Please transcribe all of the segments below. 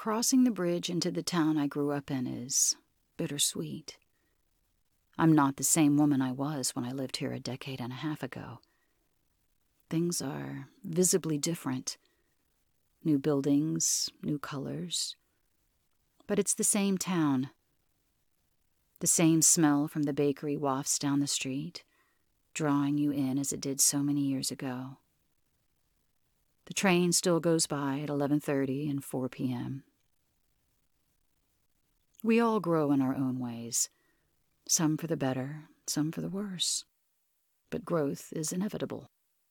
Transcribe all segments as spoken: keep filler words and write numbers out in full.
crossing the bridge into the town I grew up in is bittersweet. I'm not the same woman I was when I lived here a decade and a half ago. Things are visibly different. New buildings, new colors. But it's the same town. The same smell from the bakery wafts down the street, drawing you in as it did so many years ago. The train still goes by at eleven thirty and four p.m. We all grow in our own ways, some for the better, some for the worse. But growth is inevitable.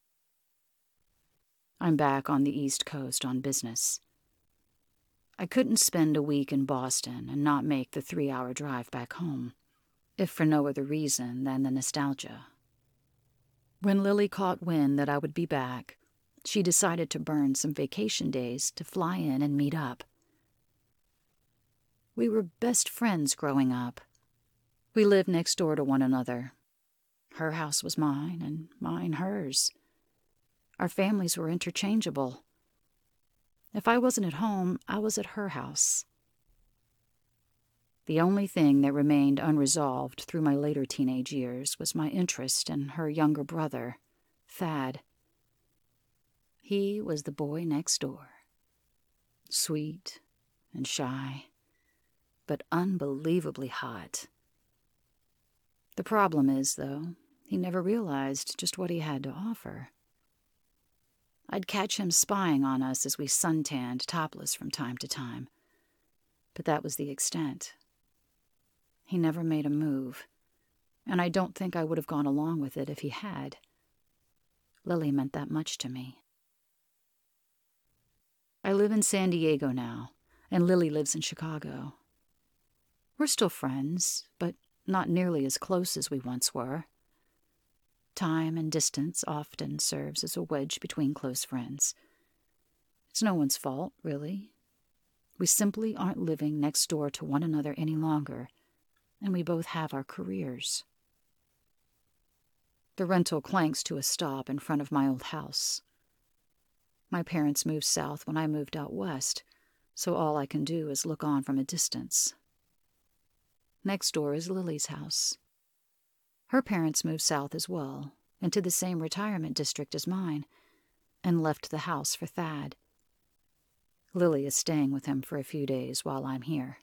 I'm back on the East Coast on business. I couldn't spend a week in Boston and not make the three-hour drive back home, if for no other reason than the nostalgia. When Lily caught wind that I would be back, she decided to burn some vacation days to fly in and meet up. We were best friends growing up. We lived next door to one another. Her house was mine, and mine hers. Our families were interchangeable. If I wasn't at home, I was at her house. The only thing that remained unresolved through my later teenage years was my interest in her younger brother, Thad. He was the boy next door. Sweet and shy, but unbelievably hot. The problem is, though, he never realized just what he had to offer. I'd catch him spying on us as we suntanned topless from time to time, but that was the extent. He never made a move, and I don't think I would have gone along with it if he had. Lily meant that much to me. I live in San Diego now, and Lily lives in Chicago. We're still friends, but not nearly as close as we once were. Time and distance often serves as a wedge between close friends. It's no one's fault, really. We simply aren't living next door to one another any longer, and we both have our careers. The rental clanks to a stop in front of my old house. My parents moved south when I moved out west, so all I can do is look on from a distance. Next door is Lily's house. Her parents moved south as well, into the same retirement district as mine, and left the house for Thad. Lily is staying with him for a few days while I'm here.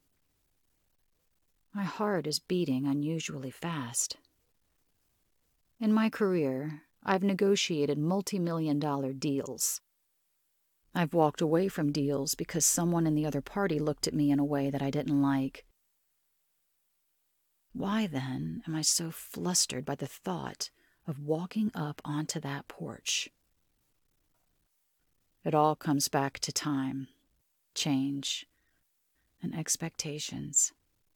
My heart is beating unusually fast. In my career, I've negotiated multi-million dollar deals. I've walked away from deals because someone in the other party looked at me in a way that I didn't like. Why, then, am I so flustered by the thought of walking up onto that porch? It all comes back to time, change, and expectations.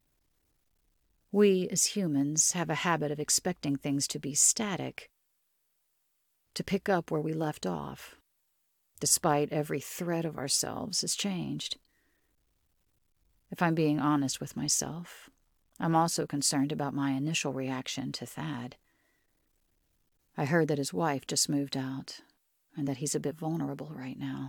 We, as humans, have a habit of expecting things to be static, to pick up where we left off, despite every thread of ourselves has changed. If I'm being honest with myself, I'm also concerned about my initial reaction to Thad. I heard that his wife just moved out, and that he's a bit vulnerable right now.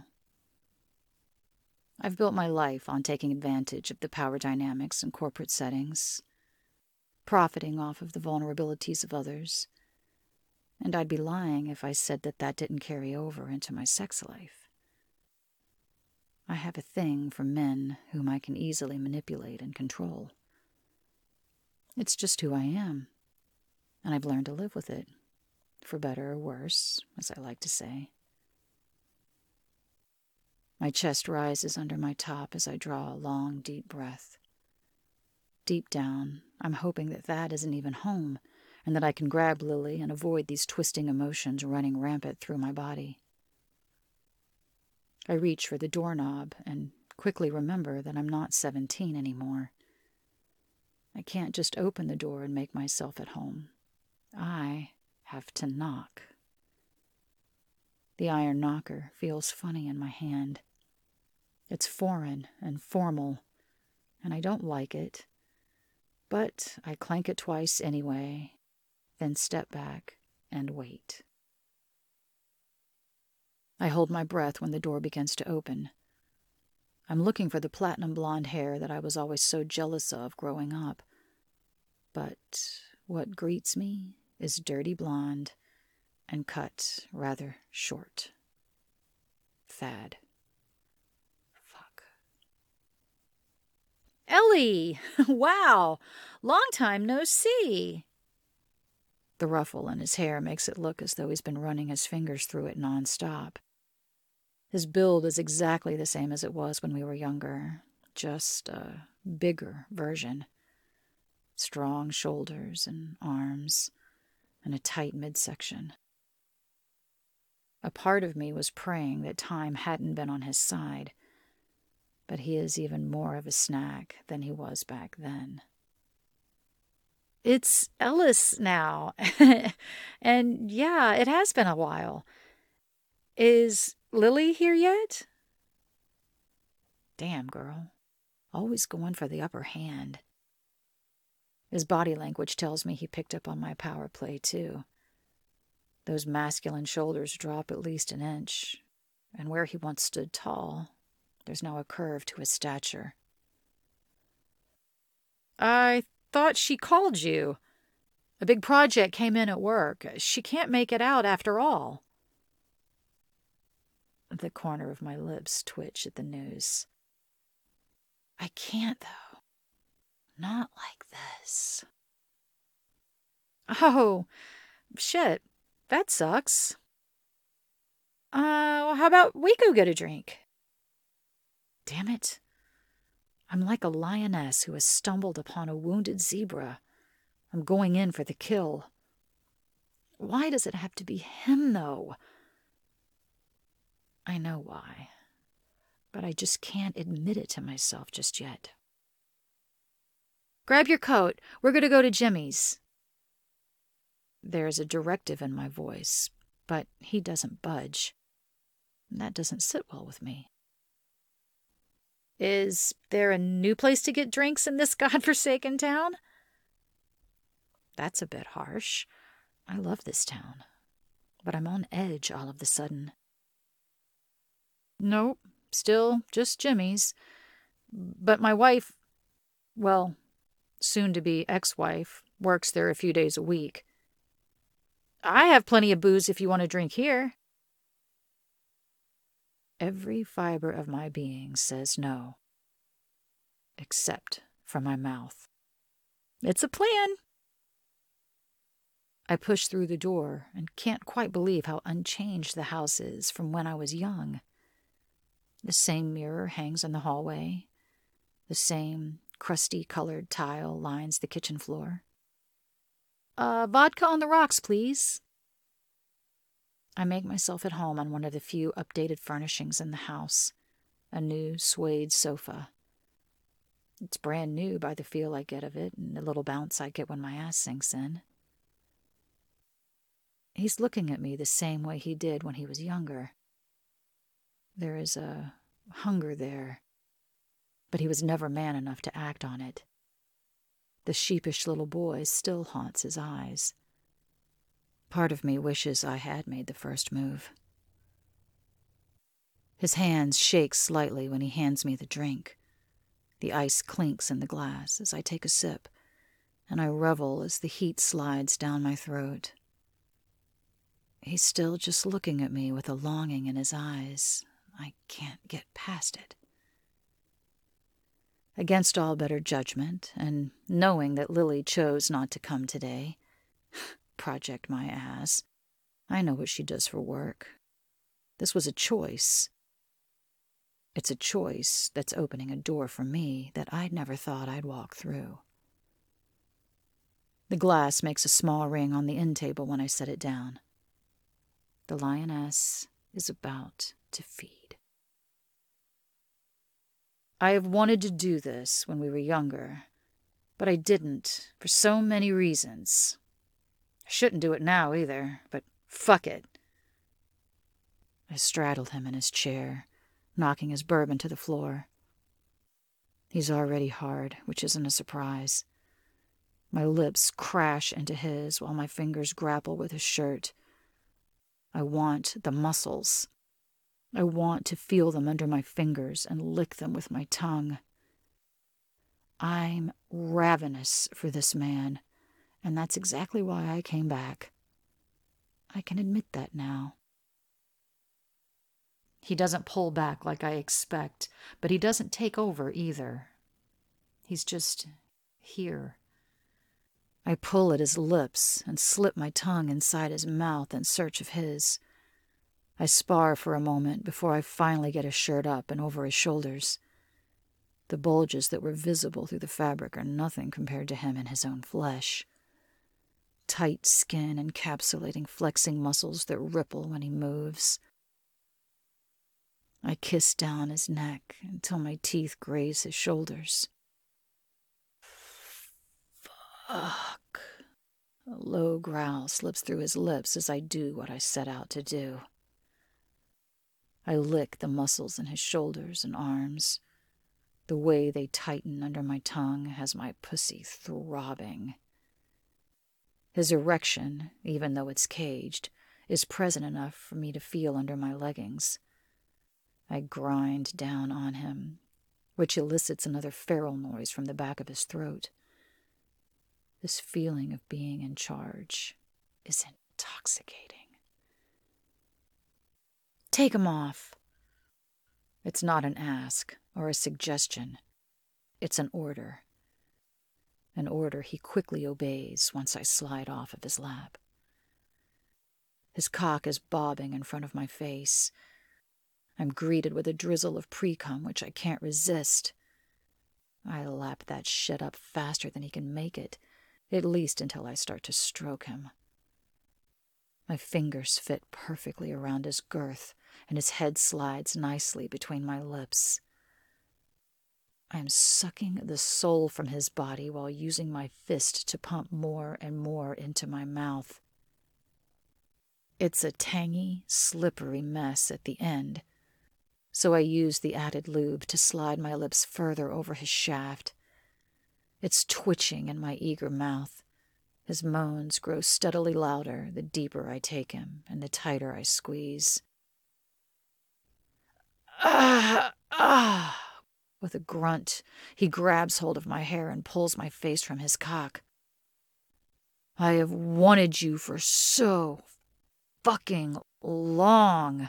I've built my life on taking advantage of the power dynamics in corporate settings, profiting off of the vulnerabilities of others, and I'd be lying if I said that that didn't carry over into my sex life. I have a thing for men whom I can easily manipulate and control. It's just who I am, and I've learned to live with it, for better or worse, as I like to say. My chest rises under my top as I draw a long, deep breath. Deep down, I'm hoping that Thad isn't even home, and that I can grab Lily and avoid these twisting emotions running rampant through my body. I reach for the doorknob and quickly remember that I'm not seventeen anymore. I can't just open the door and make myself at home. I have to knock. The iron knocker feels funny in my hand. It's foreign and formal, and I don't like it. But I clank it twice anyway, then step back and wait. I hold my breath when the door begins to open. I'm looking for the platinum blonde hair that I was always so jealous of growing up. But what greets me is dirty blonde and cut rather short. Thad. Fuck. Ellie! Wow! Long time no see! The ruffle in his hair makes it look as though he's been running his fingers through it nonstop. His build is exactly the same as it was when we were younger, just a bigger version. Strong shoulders and arms, and a tight midsection. A part of me was praying that time hadn't been on his side, but he is even more of a snack than he was back then. It's Ellis now, and yeah, it has been a while. Is Lily here yet? Damn, girl. Always going for the upper hand. His body language tells me he picked up on my power play, too. Those masculine shoulders drop at least an inch, and where he once stood tall, there's now a curve to his stature. I thought she called you. A big project came in at work. She can't make it out after all. The corner of my lips twitch at the news. I can't, though. Not like this. Oh, shit. That sucks. Uh, well, how about we go get a drink? Damn it. I'm like a lioness who has stumbled upon a wounded zebra. I'm going in for the kill. Why does it have to be him, though? I know why, but I just can't admit it to myself just yet. Grab your coat. We're going to go to Jimmy's. There's a directive in my voice, but he doesn't budge. That doesn't sit well with me. Is there a new place to get drinks in this godforsaken town? That's a bit harsh. I love this town, but I'm on edge all of a sudden. Nope, still just Jimmy's. But my wife, well, soon-to-be ex-wife, works there a few days a week. I have plenty of booze if you want to drink here. Every fiber of my being says no, except for my mouth. It's a plan. I push through the door and can't quite believe how unchanged the house is from when I was young. The same mirror hangs in the hallway. The same crusty-colored tile lines the kitchen floor. Uh, vodka on the rocks, please. I make myself at home on one of the few updated furnishings in the house, a new suede sofa. It's brand new by the feel I get of it and the little bounce I get when my ass sinks in. He's looking at me the same way he did when he was younger. There is a hunger there, but he was never man enough to act on it. The sheepish little boy still haunts his eyes. Part of me wishes I had made the first move. His hands shake slightly when he hands me the drink. The ice clinks in the glass as I take a sip, and I revel as the heat slides down my throat. He's still just looking at me with a longing in his eyes. I can't get past it. Against all better judgment, and knowing that Lily chose not to come today, project my ass, I know what she does for work. This was a choice. It's a choice that's opening a door for me that I'd never thought I'd walk through. The glass makes a small ring on the end table when I set it down. The lioness is about to feed. I have wanted to do this when we were younger, but I didn't for so many reasons. I shouldn't do it now either, but fuck it. I straddled him in his chair, knocking his bourbon to the floor. He's already hard, which isn't a surprise. My lips crash into his while my fingers grapple with his shirt. I want the muscles. I want to feel them under my fingers and lick them with my tongue. I'm ravenous for this man, and that's exactly why I came back. I can admit that now. He doesn't pull back like I expect, but he doesn't take over either. He's just here. I pull at his lips and slip my tongue inside his mouth in search of his. I spar for a moment before I finally get his shirt up and over his shoulders. The bulges that were visible through the fabric are nothing compared to him and his own flesh. Tight skin encapsulating flexing muscles that ripple when he moves. I kiss down his neck until my teeth graze his shoulders. Fuck. A low growl slips through his lips as I do what I set out to do. I lick the muscles in his shoulders and arms. The way they tighten under my tongue has my pussy throbbing. His erection, even though it's caged, is present enough for me to feel under my leggings. I grind down on him, which elicits another feral noise from the back of his throat. This feeling of being in charge is intoxicating. Take him off. It's not an ask or a suggestion. It's an order. An order he quickly obeys once I slide off of his lap. His cock is bobbing in front of my face. I'm greeted with a drizzle of pre-cum which I can't resist. I lap that shit up faster than he can make it, at least until I start to stroke him. My fingers fit perfectly around his girth, and his head slides nicely between my lips. I am sucking the soul from his body while using my fist to pump more and more into my mouth. It's a tangy, slippery mess at the end, so I use the added lube to slide my lips further over his shaft. It's twitching in my eager mouth. His moans grow steadily louder the deeper I take him and the tighter I squeeze. Ah! Ah! With a grunt, he grabs hold of my hair and pulls my face from his cock. I have wanted you for so fucking long.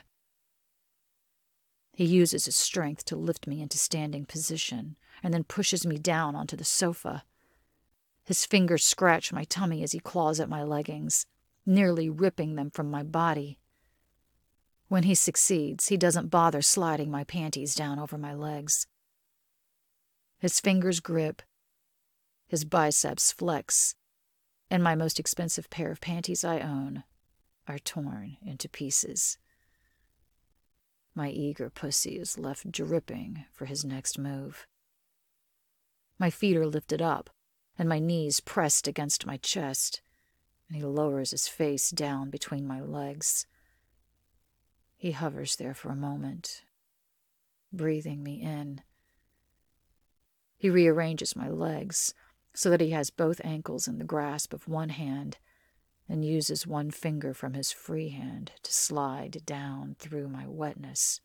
He uses his strength to lift me into standing position and then pushes me down onto the sofa. His fingers scratch my tummy as he claws at my leggings, nearly ripping them from my body. When he succeeds, he doesn't bother sliding my panties down over my legs. His fingers grip, his biceps flex, and my most expensive pair of panties I own are torn into pieces. My eager pussy is left dripping for his next move. My feet are lifted up, and my knees pressed against my chest, and he lowers his face down between my legs. He hovers there for a moment, breathing me in. He rearranges my legs so that he has both ankles in the grasp of one hand and uses one finger from his free hand to slide down through my wetness.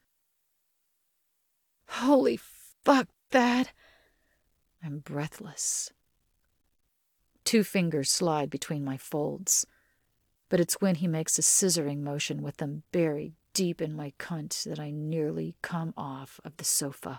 Holy fuck, Thad! I'm breathless. Two fingers slide between my folds, but it's when he makes a scissoring motion with them buried deep in my cunt that I nearly come off of the sofa.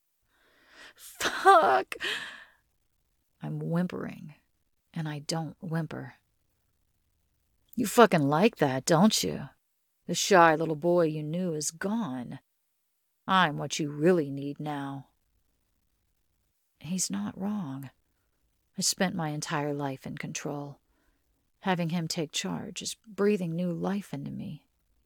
Fuck! I'm whimpering, and I don't whimper. You fucking like that, don't you? The shy little boy you knew is gone. I'm what you really need now. He's not wrong. I spent my entire life in control. Having him take charge is breathing new life into me.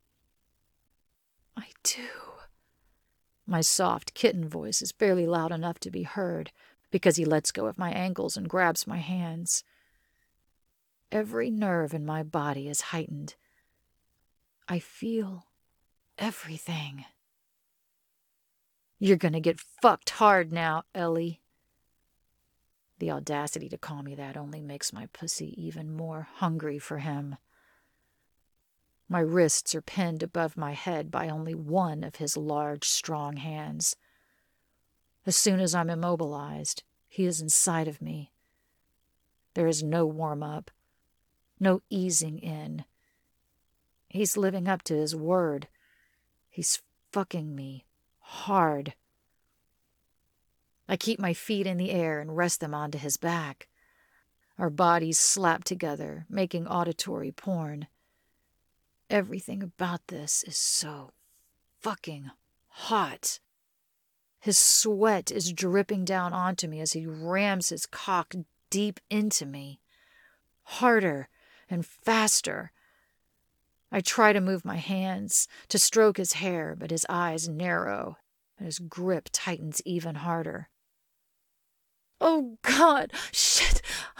I do. My soft kitten voice is barely loud enough to be heard because he lets go of my ankles and grabs my hands. Every nerve in my body is heightened. I feel everything. You're gonna get fucked hard now, Ellie. The audacity to call me that only makes my pussy even more hungry for him. My wrists are pinned above my head by only one of his large, strong hands. As soon as I'm immobilized, he is inside of me. There is no warm-up, no easing in. He's living up to his word. He's fucking me hard. I keep my feet in the air and rest them onto his back. Our bodies slap together, making auditory porn. Everything about this is so fucking hot. His sweat is dripping down onto me as he rams his cock deep into me. Harder and faster. I try to move my hands, to stroke his hair, but his eyes narrow, and his grip tightens even harder. Oh, God! Shit!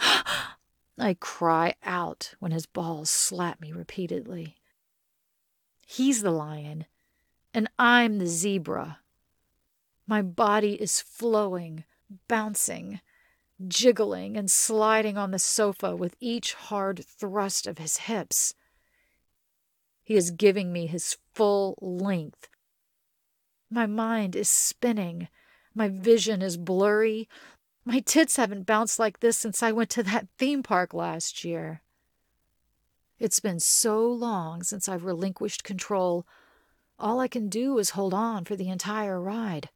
I cry out when his balls slap me repeatedly. He's the lion, and I'm the zebra. My body is flowing, bouncing, jiggling and sliding on the sofa with each hard thrust of his hips. He is giving me his full length. My mind is spinning. My vision is blurry. My tits haven't bounced like this since I went to that theme park last year. It's been so long since I've relinquished control. All I can do is hold on for the entire ride.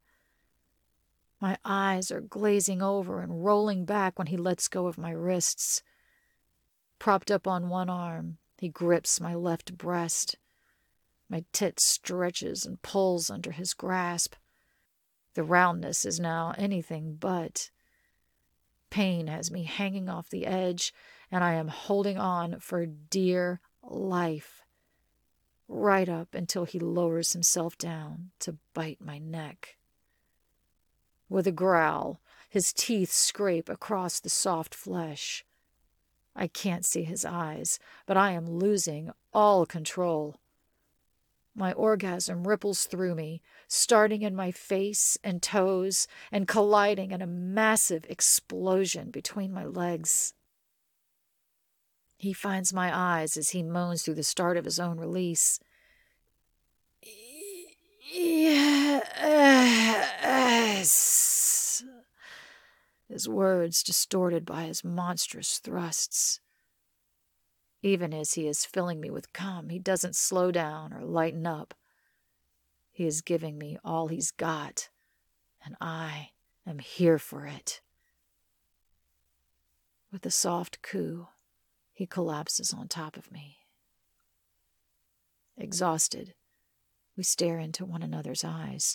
My eyes are glazing over and rolling back when he lets go of my wrists. Propped up on one arm, he grips my left breast. My tit stretches and pulls under his grasp. The roundness is now anything but. Pain has me hanging off the edge, and I am holding on for dear life, right up until he lowers himself down to bite my neck. With a growl, his teeth scrape across the soft flesh. I can't see his eyes, but I am losing all control. My orgasm ripples through me, starting in my face and toes and colliding in a massive explosion between my legs. He finds my eyes as he moans through the start of his own release. Yes. His words distorted by his monstrous thrusts. Even as he is filling me with cum, he doesn't slow down or lighten up. He is giving me all he's got, and I am here for it. With a soft coo, he collapses on top of me. Exhausted, we stare into one another's eyes.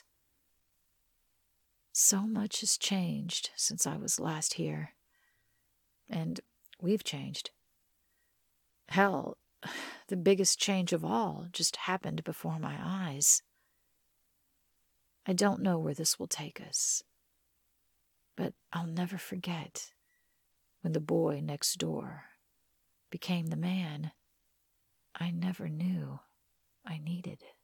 So much has changed since I was last here. And we've changed. Hell, the biggest change of all just happened before my eyes. I don't know where this will take us, but I'll never forget when the boy next door became the man I never knew I needed.